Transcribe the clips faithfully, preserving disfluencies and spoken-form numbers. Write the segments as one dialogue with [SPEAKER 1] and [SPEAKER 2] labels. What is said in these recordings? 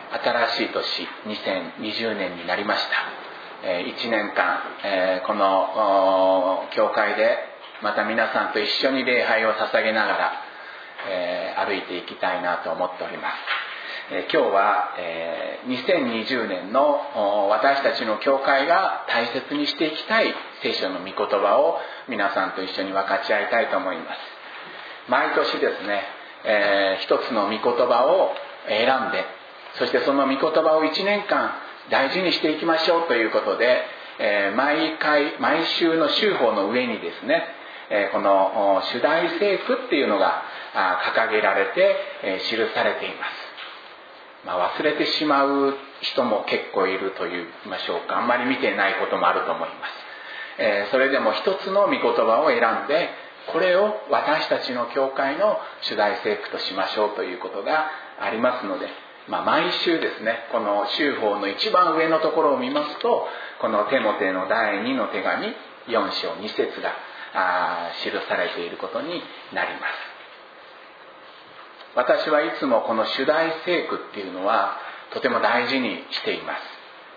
[SPEAKER 1] 新しい年にせんにじゅうねんになりました。いちねんかんこの教会でまた皆さんと一緒に礼拝を捧げながら歩いていきたいなと思っております。今日はにせんにじゅうねんの私たちの教会が大切にしていきたい聖書の御言葉を皆さんと一緒に分かち合いたいと思います。毎年ですね、えー、一つの御言葉を選んで、そしてその御言葉をいちねんかん大事にしていきましょうということで、えー、毎回毎週の週報の上にですね、えー、この主題聖句っていうのが掲げられて、えー、記されています。まあ、忘れてしまう人も結構いると言いましょうか、あんまり見てないこともあると思います。えー、それでも一つの御言葉を選んで、これを私たちの教会の主題聖句としましょうということがありますので、まあ、毎週ですね、この週報の一番上のところを見ますと、このテモテのだいにの手紙よん章に節が記されていることになります。私はいつもこの主題聖句っていうのはとても大事にしています。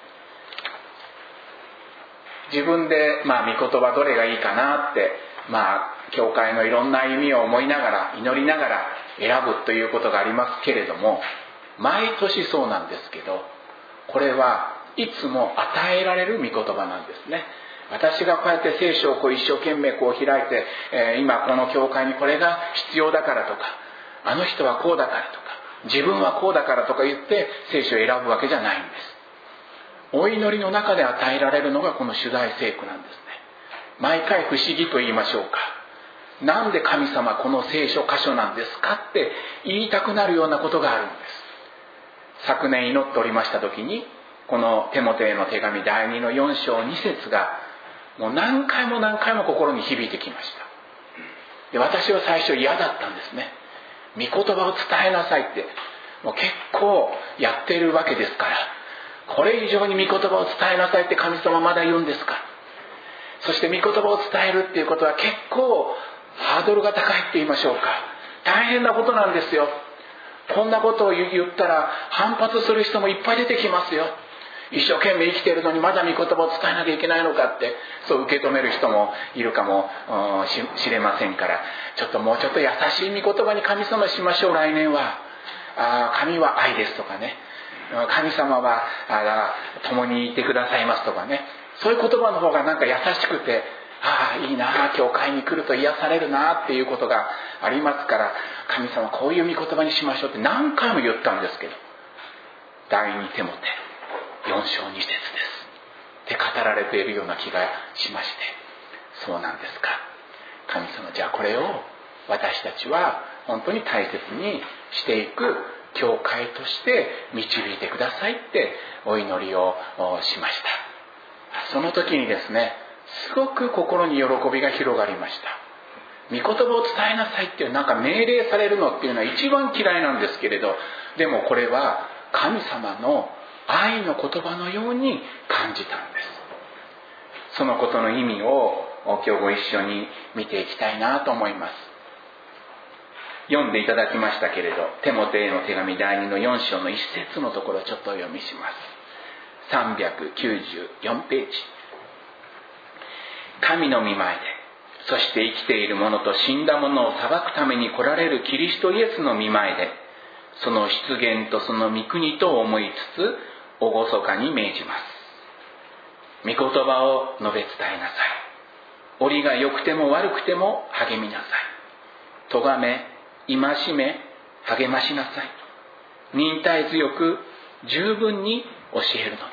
[SPEAKER 1] 自分でまあ御言葉どれがいいかなって、まあ教会のいろんな歩みを思いながら祈りながら選ぶということがありますけれども、毎年そうなんですけど、これはいつも与えられる御言葉なんですね。私がこうやって聖書をこう一生懸命こう開いて、えー、今この教会にこれが必要だからとか、あの人はこうだからとか、自分はこうだからとか言って聖書を選ぶわけじゃないんです。お祈りの中で与えられるのがこの主題聖句なんですね。毎回不思議と言いましょうか、なんで神様この聖書箇所なんですかって言いたくなるようなことがあるんです。昨年祈っておりました時に、このテモテへの手紙だいにのよん章に節がもう何回も何回も心に響いてきました。で、私は最初嫌だったんですね。御言葉を伝えなさいって、もう結構やっているわけですから、これ以上に御言葉を伝えなさいって神様まだ言うんですか。そして御言葉を伝えるっていうことは結構ハードルが高いって言いましょうか、大変なことなんですよ。こんなことを言ったら反発する人もいっぱい出てきますよ。一生懸命生きているのにまだ御言葉を伝えなきゃいけないのかって、そう受け止める人もいるかもしれませんから、ちょっともうちょっと優しい御言葉に神様しましょう。来年はあ神は愛ですとかね、神様はあ共にいてくださいますとかね、そういう言葉の方がなんか優しくて、ああいいな、教会に来ると癒されるなっていうことがありますから、神様こういう御言葉にしましょうって何回も言ったんですけど、だいにテモテよん章に節ですって語られているような気がしまして、そうなんですか、神様じゃあこれを私たちは本当に大切にしていく教会として導いてくださいってお祈りをしました。その時にですね、すごく心に喜びが広がりました。御言葉を伝えなさいっていう、なんか命令されるのっていうのは一番嫌いなんですけれど、でもこれは神様の愛の言葉のように感じたんです。そのことの意味を今日ご一緒に見ていきたいなと思います。読んでいただきましたけれど、テモテへの手紙だいにのよん章のいち節のところをちょっとお読みします。さんびゃくきゅうじゅうよんページ。神の御前で、そして生きている者と死んだ者を裁くために来られるキリストイエスの御前で、その出現とその御国と思いつつ厳かに命じます。御言葉を述べ伝えなさい。折が良くても悪くても励みなさい。咎め、戒め、励ましなさい。忍耐強く十分に教えるのです。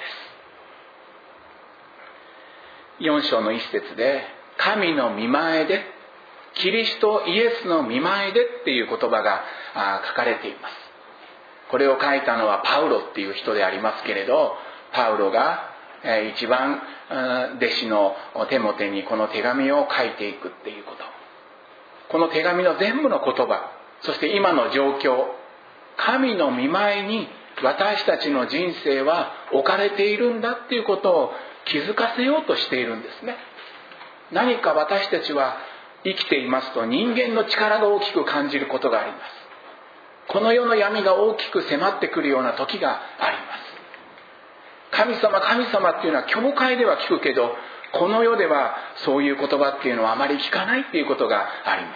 [SPEAKER 1] よん章の一節で、神の御前で、キリストイエスの御前でっていう言葉が書かれています。これを書いたのはパウロっていう人でありますけれど、パウロが一番弟子のテモテにこの手紙を書いていくっていうこと、この手紙の全部の言葉、そして今の状況、神の御前に私たちの人生は置かれているんだっていうことを気づかせようとしているんですね。何か私たちは生きていますと人間の力が大きく感じることがあります。 この世の闇が大きく迫ってくるような時があります。神様神様っていうのは教会では聞くけど、この世ではそういう言葉っていうのはあまり聞かないっていうことがあります。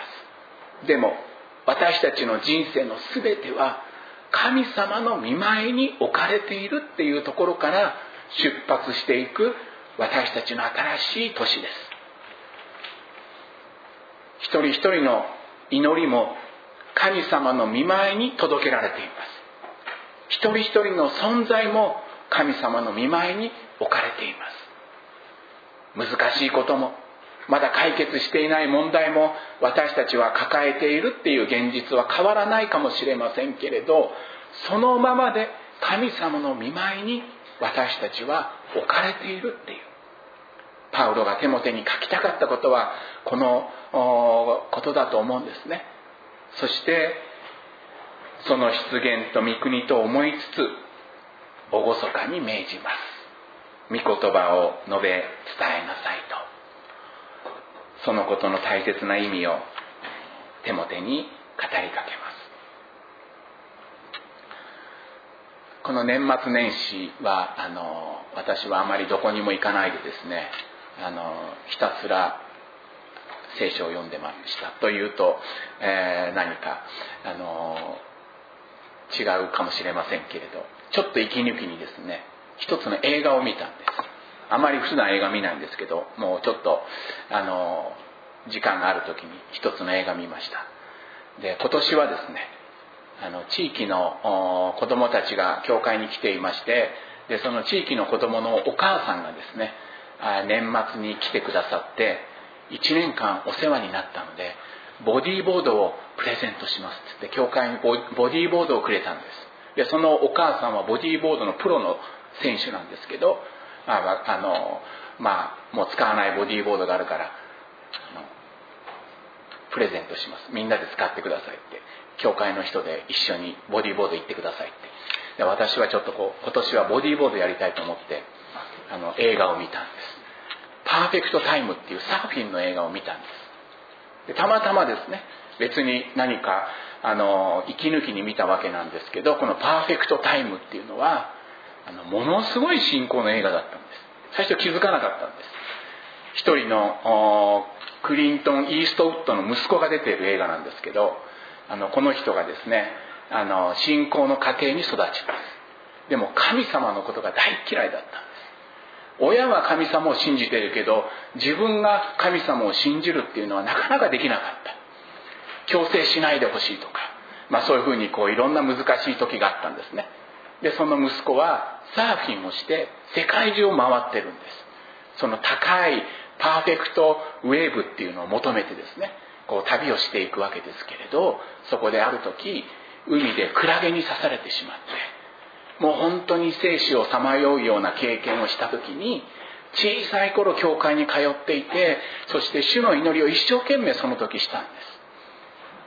[SPEAKER 1] でも私たちの人生のすべては神様の御前に置かれているっていうところから出発していく私たちの新しい年です。一人一人の祈りも神様の御前に届けられています。一人一人の存在も神様の御前に置かれています。難しいこともまだ解決していない問題も私たちは抱えているっていう現実は変わらないかもしれませんけれど、そのままで神様の御前に私たちは置かれているっていう、パウロがテモテに書きたかったことはこのことだと思うんですね。そしてその出現と御国と思いつつ厳かに命じます。御言葉を述べ伝えなさいと。そのことの大切な意味をテモテに語りかけます。この年末年始はあの私はあまりどこにも行かないでですね、あのひたすら聖書を読んでましたというと、えー、何かあの違うかもしれませんけれど、ちょっと息抜きにですね一つの映画を見たんです。あまり普段映画見ないんですけど、もうちょっとあの時間がある時に一つの映画見ました。で今年はですね、あの地域の子どもたちが教会に来ていまして、でその地域の子どものお母さんがですね、年末に来てくださっていちねんかんお世話になったので、ボディーボードをプレゼントしますって言って教会にボディーボードをくれたんです。でそのお母さんはボディーボードのプロの選手なんですけど、ああのまあもう使わないボディーボードがあるからプレゼントします、みんなで使ってくださいって、教会の人で一緒にボディーボード行ってくださいって。で私はちょっとこう今年はボディーボードやりたいと思ってあの映画を見たんです。パーフェクトタイムっていうサーフィンの映画を見たんです。でたまたまですね、別に何かあの息抜きに見たわけなんですけど、このパーフェクトタイムっていうのはあのものすごい信仰の映画だったんです。最初気づかなかったんです。一人のクリントン・イーストウッドの息子が出ている映画なんですけど、あのこの人がですねあの信仰の家庭に育ちます。でも神様のことが大嫌いだったんです。親は神様を信じているけど自分が神様を信じるっていうのはなかなかできなかった。強制しないでほしいとか、まあ、そういうふうにこういろんな難しい時があったんですね。でその息子はサーフィンをして世界中を回ってるんです。その高いパーフェクトウェーブっていうのを求めてですね、こう旅をしていくわけですけれど、そこである時海でクラゲに刺されてしまって、もう本当に生死をさまようような経験をした時に、小さい頃教会に通っていて、そして主の祈りを一生懸命その時したんです。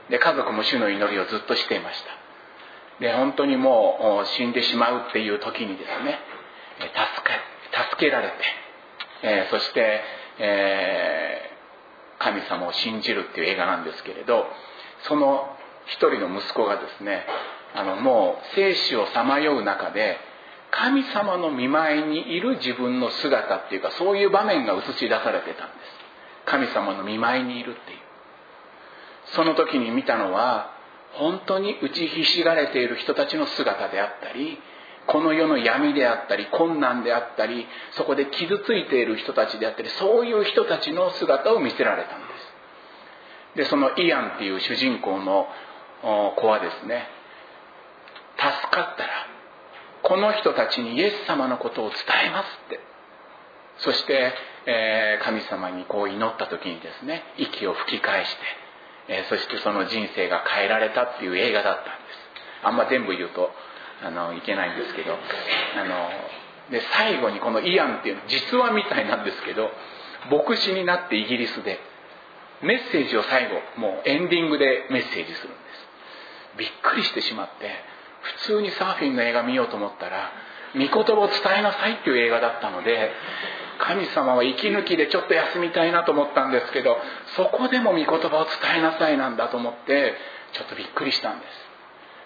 [SPEAKER 1] で家族も主の祈りをずっとしていました。で本当にもう死んでしまうっていう時にですね、助け、助けられて、えー、そして、えー、神様を信じるっていう映画なんですけれど、その一人の息子がですね、あのもう生死をさまよう中で神様の御前にいる自分の姿っていうか、そういう場面が映し出されてたんです。神様の御前にいるっていう。その時に見たのは本当に打ちひしがれている人たちの姿であったり、この世の闇であったり困難であったり、そこで傷ついている人たちであったり、そういう人たちの姿を見せられたんです。でそのイアンっていう主人公の子はですね、助かったらこの人たちにイエス様のことを伝えますって、そして、えー、神様にこう祈った時にですね、息を吹き返して、えー、そしてその人生が変えられたっていう映画だったんです。あんま全部言うとあのいけないんですけど、あので最後にこのイアンっていう実話みたいなんですけど、牧師になってイギリスでメッセージを最後もうエンディングでメッセージするんです。びっくりしてしまって、普通にサーフィンの映画見ようと思ったら御言葉を伝えなさいっていう映画だったので、神様は息抜きでちょっと休みたいなと思ったんですけど、そこでも御言葉を伝えなさいなんだと思ってちょっとびっくりしたんです。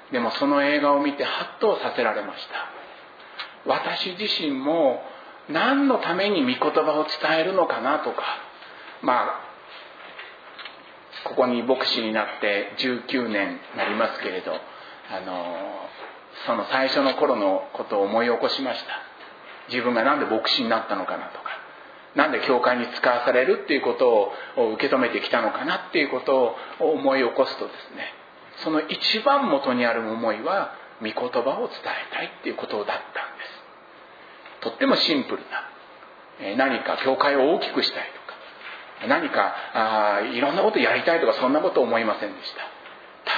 [SPEAKER 1] でもその映画を見てハッとさせられました。私自身も何のために御言葉を伝えるのかなとか、まあここに牧師になってじゅうきゅうねんになりますけれど、あのその最初の頃のことを思い起こしました。自分がなんで牧師になったのかなとか、なんで教会に使わされるっていうことを受け止めてきたのかなっていうことを思い起こすとですね、その一番元にある思いは御言葉を伝えたいっていうことだったんです。とってもシンプルな、何か教会を大きくしたいとか、何かあいろんなことやりたいとか、そんなこと思いませんでした。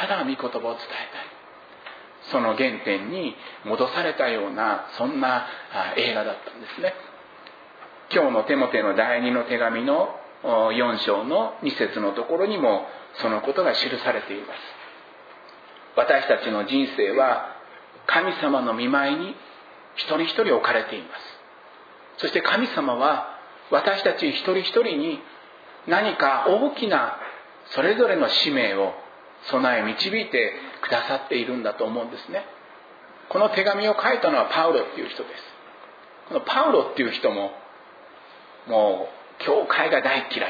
[SPEAKER 1] ただ御言葉を伝えたい、その原点に戻されたような、そんな映画だったんですね。今日のテモテの第二の手紙のよん章のに節のところにもそのことが記されています。私たちの人生は神様の御前に一人一人置かれています。そして神様は私たち一人一人に何か大きなそれぞれの使命を備え導いてくださっているんだと思うんですね。この手紙を書いたのはパウロっていう人です。このパウロっていう人ももう教会が大嫌いだったんです。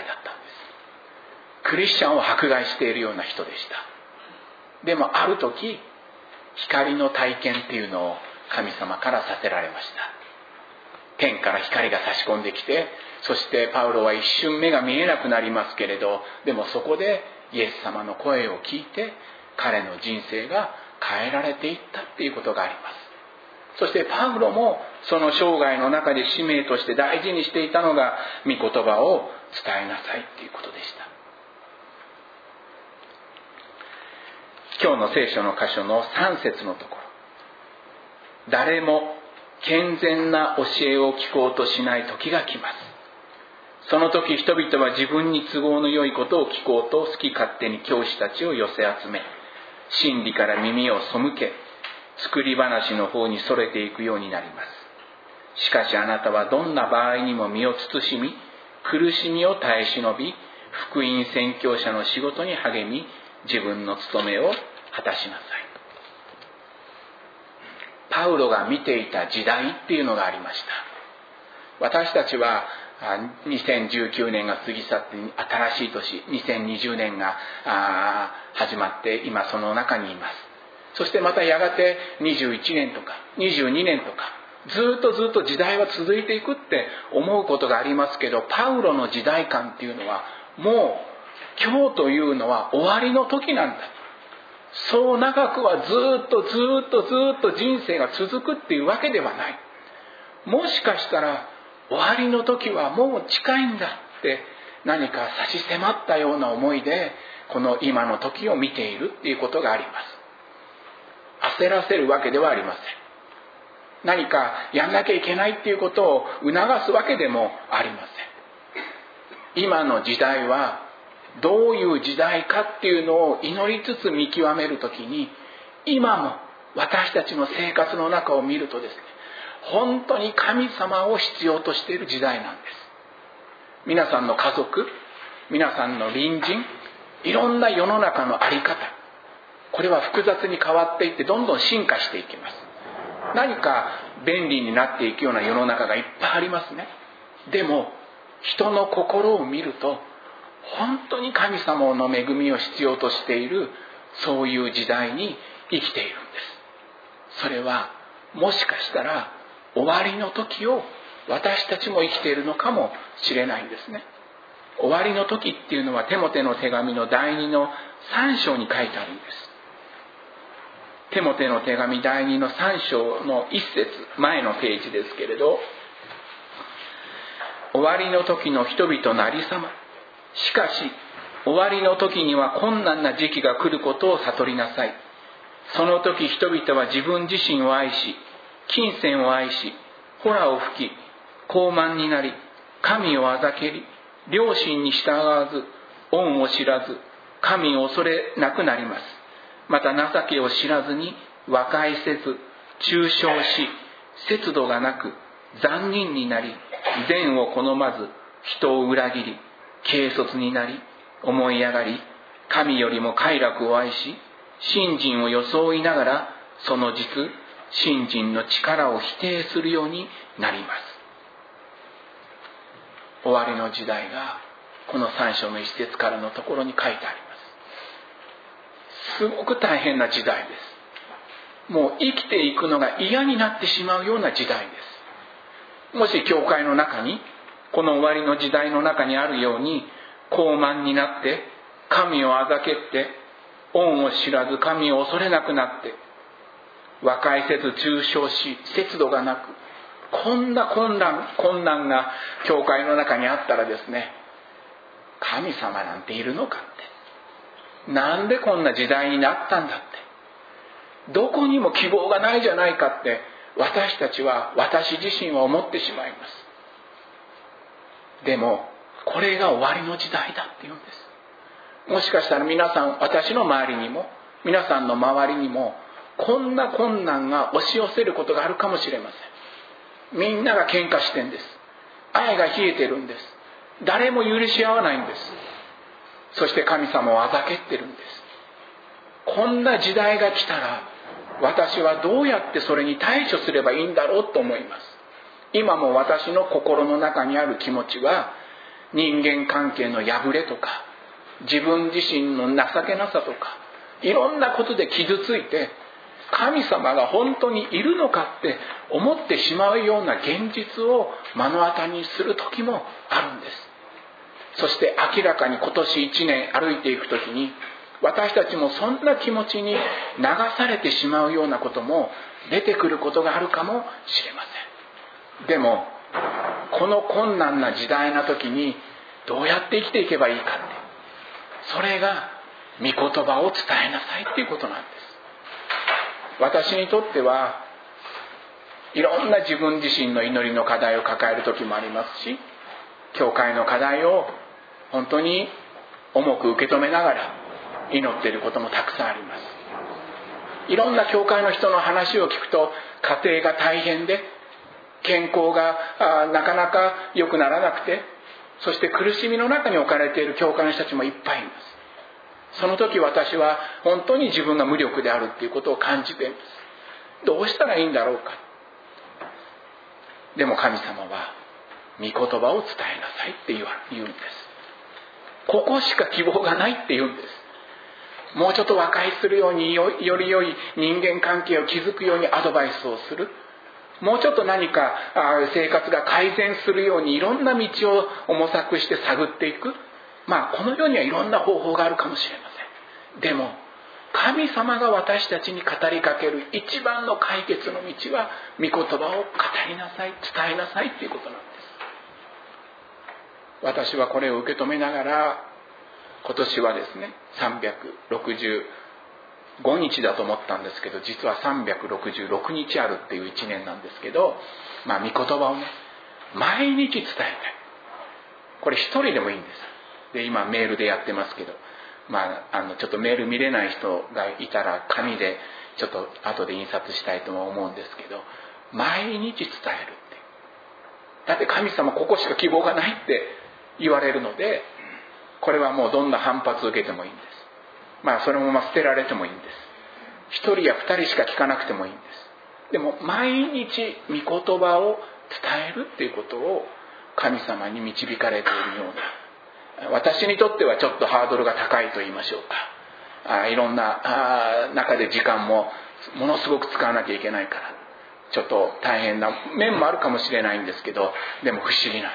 [SPEAKER 1] クリスチャンを迫害しているような人でした。でもある時、光の体験っていうのを神様からさせられました。天から光が差し込んできて、そしてパウロは一瞬目が見えなくなりますけれど、でもそこでイエス様の声を聞いて彼の人生が変えられていったっていうことがあります。そしてパウロもその生涯の中で使命として大事にしていたのが御言葉を伝えなさいっていうことでした。今日の聖書の箇所のさん節のところ、誰も健全な教えを聞こうとしない時が来ます。その時人々は自分に都合の良いことを聞こうと好き勝手に教師たちを寄せ集め、真理から耳を背け、作り話の方にそれていくようになります。しかしあなたはどんな場合にも身を慎み、苦しみを耐え忍び、福音宣教者の仕事に励み、自分の務めを果たしなさい。パウロが見ていた時代っていうのがありました。私たちはにせんじゅうきゅうねんが過ぎ去って新しい年にせんにじゅうねんが始まって、今その中にいます。そしてまたやがてにじゅういちねんとかにじゅうにねんとか、ずっとずっと時代は続いていくって思うことがありますけど、パウロの時代感っていうのはもう今日というのは終わりの時なんだ。そう長くはずっとずっとずっと人生が続くっていうわけではない。もしかしたら終わりの時はもう近いんだって何か差し迫ったような思いでこの今の時を見ているっていうことがあります。焦らせるわけではありません。何かやんなきゃいけないっていうことを促すわけでもありません。今の時代はどういう時代かっていうのを祈りつつ見極めるときに、今も私たちの生活の中を見るとですね、本当に神様を必要としている時代なんです。皆さんの家族、皆さんの隣人、いろんな世の中の在り方、これは複雑に変わっていってどんどん進化していきます。何か便利になっていくような世の中がいっぱいありますね。でも人の心を見ると本当に神様の恵みを必要としている、そういう時代に生きているんです。それはもしかしたら終わりの時を私たちも生きているのかもしれないんですね。終わりの時っていうのはテモテの手紙の第二のさん章に書いてあるんです。テモテの手紙第二のさん章のいち節、前のページですけれど、終わりの時の人々なりさま、しかし終わりの時には困難な時期が来ることを悟りなさい。その時人々は自分自身を愛し、金銭を愛し、ホラを吹き、傲慢になり、神をあざけり、良心に従わず、恩を知らず、神を恐れなくなります。また情けを知らずに和解せず、中傷し、節度がなく、残忍になり、善を好まず、人を裏切り、軽率になり、思い上がり、神よりも快楽を愛し、 信心を装いながらその実信心の力を否定するようになります。終わりの時代がこのさん章の一節からのところに書いてあります。すごく大変な時代です。もう生きていくのが嫌になってしまうような時代です。もし教会の中にこの終わりの時代の中にあるように傲慢になって神をあざけって恩を知らず神を恐れなくなって和解せず中傷し節度がなくこんな困難困難が教会の中にあったらですね、神様なんているのかって、なんでこんな時代になったんだって、どこにも希望がないじゃないかって私たちは私自身は思ってしまいます。でもこれが終わりの時代だっていうんです。もしかしたら皆さん、私の周りにも皆さんの周りにもこんな困難が押し寄せることがあるかもしれません。みんなが喧嘩してんです。愛が冷えてるんです。誰も許し合わないんです。そして神様をあざけってるんです。こんな時代が来たら私はどうやってそれに対処すればいいんだろうと思います。今も私の心の中にある気持ちは人間関係の破れとか自分自身の情けなさとかいろんなことで傷ついて神様が本当にいるのかって思ってしまうような現実を目の当たりにする時もあるんです。そして明らかに今年一年歩いていく時に私たちもそんな気持ちに流されてしまうようなことも出てくることがあるかもしれません。でもこの困難な時代な時にどうやって生きていけばいいかって、それが御言葉を伝えなさいっていうことなんです。私にとってはいろんな自分自身の祈りの課題を抱える時もありますし、教会の課題を本当に重く受け止めながら祈っていることもたくさんあります。いろんな教会の人の話を聞くと家庭が大変で健康がなかなか良くならなくて、そして苦しみの中に置かれている教会の人たちもいっぱいいます。その時私は本当に自分が無力であるということを感じています。どうしたらいいんだろうか。でも神様は御言葉を伝えなさいって言うんです。ここしか希望がないって言うんです。もうちょっと和解するように よ, より良い人間関係を築くようにアドバイスをする。もうちょっと何か生活が改善するようにいろんな道を模索して探っていく。まあこの世にはいろんな方法があるかもしれません。でも神様が私たちに語りかける一番の解決の道は御言葉を語りなさい、伝えなさいということなんです。私はこれを受け止めながら今年はですねさんびゃくろくじゅうごにちだと思ったんですけど、実はさんびゃくろくじゅうろくにちあるっていういちねんなんですけど、まあ御言葉をね毎日伝えたい。これ一人でもいいんです。で今メールでやってますけど、まあ、あのちょっとメール見れない人がいたら紙でちょっと後で印刷したいとも思うんですけど、毎日伝えるって。だって神様ここしか希望がないって言われるので、これはもうどんな反発を受けてもいいんです。まあそのまま捨てられてもいいんです。一人や二人しか聞かなくてもいいんです。でも毎日御言葉を伝えるっていうことを神様に導かれているような、私にとってはちょっとハードルが高いと言いましょうか。あいろんなあ中で時間もものすごく使わなきゃいけないからちょっと大変な面もあるかもしれないんですけど、でも不思議なんです。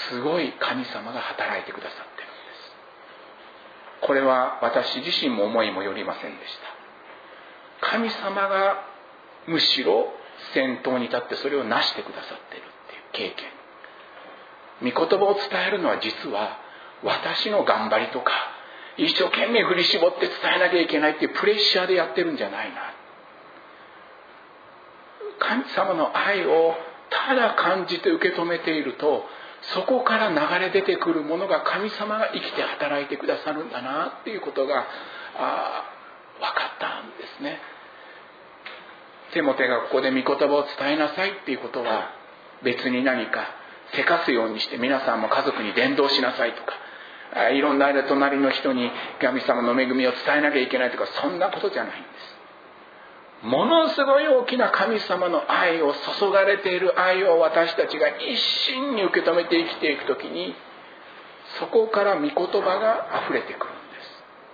[SPEAKER 1] すごい神様が働いてくださってるんです。これは私自身も思いもよりませんでした。神様がむしろ先頭に立ってそれを成してくださっているっていう経験。御言葉を伝えるのは実は私の頑張りとか一生懸命振り絞って伝えなきゃいけないっていうプレッシャーでやってるんじゃないな。神様の愛をただ感じて受け止めていると、そこから流れ出てくるものが神様が生きて働いてくださるんだなっていうことがあ分かったんですね。テモテがここで御言葉を伝えなさいっていうことは別に何かせかすようにして皆さんも家族に伝道しなさいとかいろんな隣の人に神様の恵みを伝えなきゃいけないとか、そんなことじゃないんです。ものすごい大きな神様の愛を注がれている愛を私たちが一心に受け止めて生きていくときに、そこから御言葉が溢れてくるんです、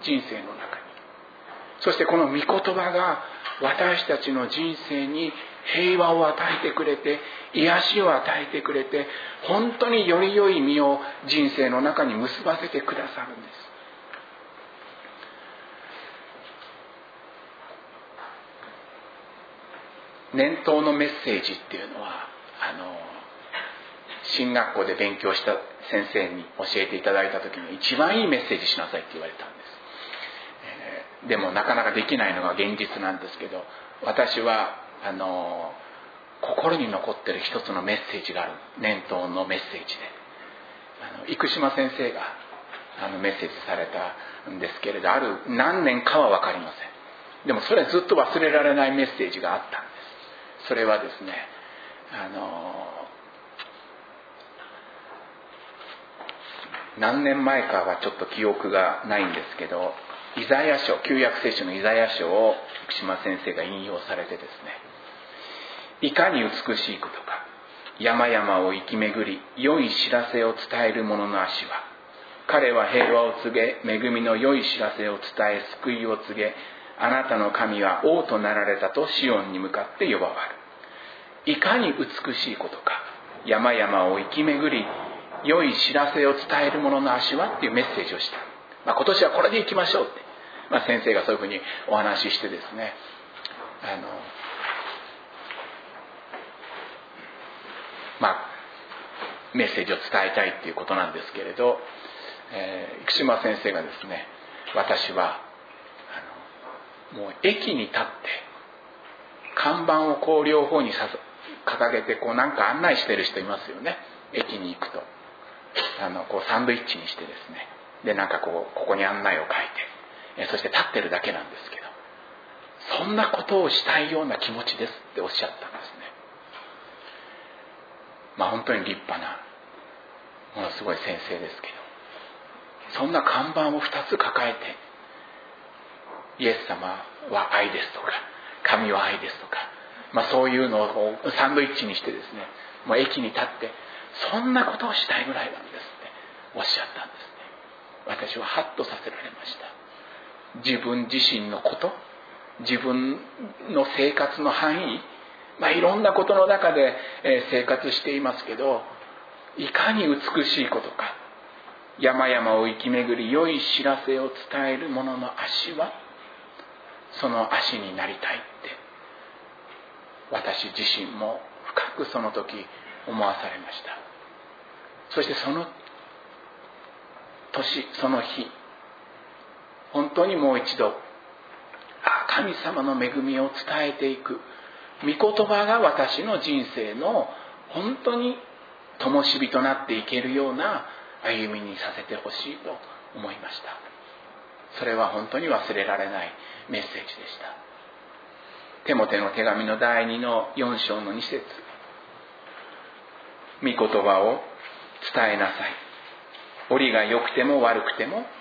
[SPEAKER 1] 人生の中に。そしてこの御言葉が私たちの人生に平和を与えてくれて、癒しを与えてくれて、本当により良い実を人生の中に結ばせてくださるんです。年頭のメッセージっていうのは、あの進学校で勉強した先生に教えていただいた時に、一番いいメッセージしなさいって言われたんです、えー、でもなかなかできないのが現実なんですけど、私はあの心に残ってる一つのメッセージがある。年頭のメッセージで、あの生島先生があのメッセージされたんですけれど、ある何年かは分かりません。でもそれはずっと忘れられないメッセージがあったんです。それはですね、あの何年前かはちょっと記憶がないんですけど、イザヤ書、旧約聖書のイザヤ書を生島先生が引用されてですね、いかに美しいことか、山々を生き巡り良い知らせを伝える者の足は、彼は平和を告げ、恵みの良い知らせを伝え、救いを告げ、あなたの神は王となられたとシオンに向かって呼ばわる。いかに美しいことか、山々を生き巡り良い知らせを伝える者の足はっていうメッセージをした、まあ、今年はこれでいきましょうって、まあ、先生がそういうふうにお話ししてですね、あのまあメッセージを伝えたいっていうことなんですけれど、えー、生島先生がですね、私はあのもう駅に立って看板をこう両方に掲げて、こうなんか案内してる人いますよね。駅に行くとあのこうサンドイッチにしてですね、でなんかこうここに案内を書いて、えそして立ってるだけなんですけど、そんなことをしたいような気持ちですっておっしゃったんですね。まあ本当に立派なものすごい先生ですけど、そんな看板をふたつ抱えて、イエス様は愛ですとか、神は愛ですとか、まあ、そういうのをサンドイッチにしてですね、もう駅に立ってそんなことをしたいぐらいなんですっておっしゃったんですね。私はハッとさせられました。自分自身のこと、自分の生活の範囲、まあ、いろんなことの中で生活していますけど、いかに美しいことか、山々を生き巡り良い知らせを伝える者の足は、その足になりたいって私自身も深くその時思わされました。そしてその年、その日、本当にもう一度、あ神様の恵みを伝えていく御言葉が私の人生の本当に灯火となっていけるような歩みにさせてほしいと思いました。それは本当に忘れられないメッセージでした。テモテの手紙のだいにのよん章のに節、御言葉を伝えなさい。折が良くても悪くても励みな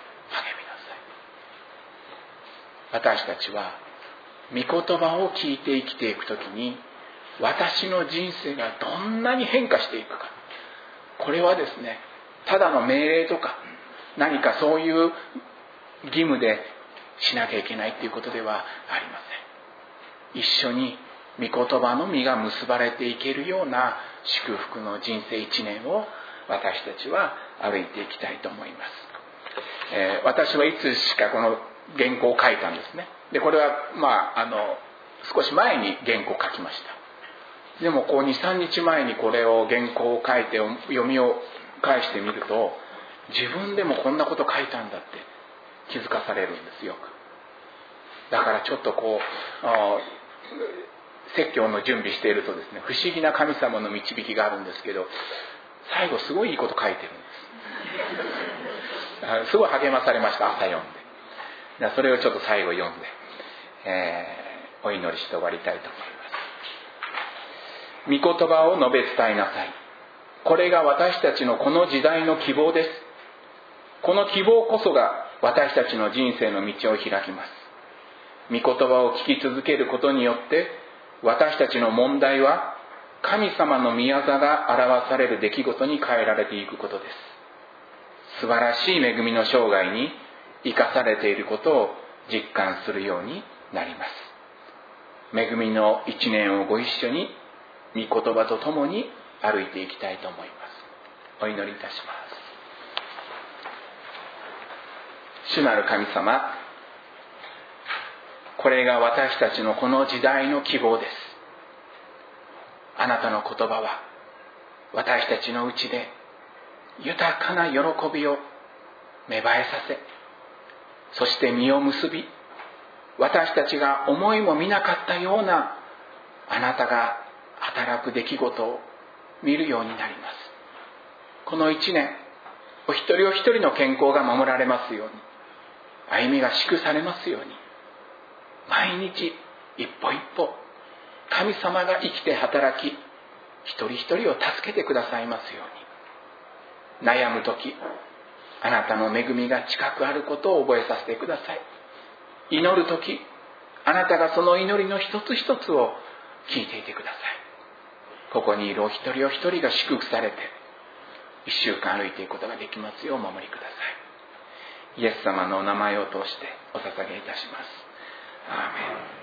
[SPEAKER 1] さい。私たちは御言葉を聞いて生きていくときに、私の人生がどんなに変化していくか、これはですね、ただの命令とか何かそういう義務でしなきゃいけないということではありません。一緒に御言葉の実が結ばれていけるような祝福の人生一年を私たちは歩いていきたいと思います。えー、私はいつしかこの原稿を書いたんですね。でこれはまああの少し前に原稿を書きました。でもこう にさんにちまえにこれを原稿を書いて読みを返してみると、自分でもこんなこと書いたんだって気づかされるんですよく。だからちょっとこう説教の準備しているとですね、不思議な神様の導きがあるんですけど、最後すごいいいこと書いてるんです。すごい励まされました。朝読んで、それをちょっと最後読んで、えー、お祈りして終わりたいと思います。御言葉を述べ伝えなさい。これが私たちのこの時代の希望です。 この希望こそが私たちの人生の道を開きます。御言葉を聞き続けることによって私たちの問題は神様の御業が表される出来事に変えられていくことです。素晴らしい恵みの生涯に生かされていることを実感するようになります。恵みの一年をご一緒に御言葉とともに歩いていきたいと思います。お祈りいたします。主なる神様、これが私たちのこの時代の希望です。あなたの言葉は私たちのうちで豊かな喜びを芽生えさせ、そして実を結び、私たちが思いもみなかったようなあなたが働く出来事を見るようになります。この一年、お一人お一人の健康が守られますように、歩みが祝されますように、毎日一歩一歩神様が生きて働き、一人一人を助けてくださいますように。悩むとき、あなたの恵みが近くあることを覚えさせてください。祈るとき、あなたがその祈りの一つ一つを聞いていてください。ここにいるお一人お一人が祝福されて、一週間歩いていくことができますようお守りください。イエス様のお名前を通してお捧げいたします。アーメン。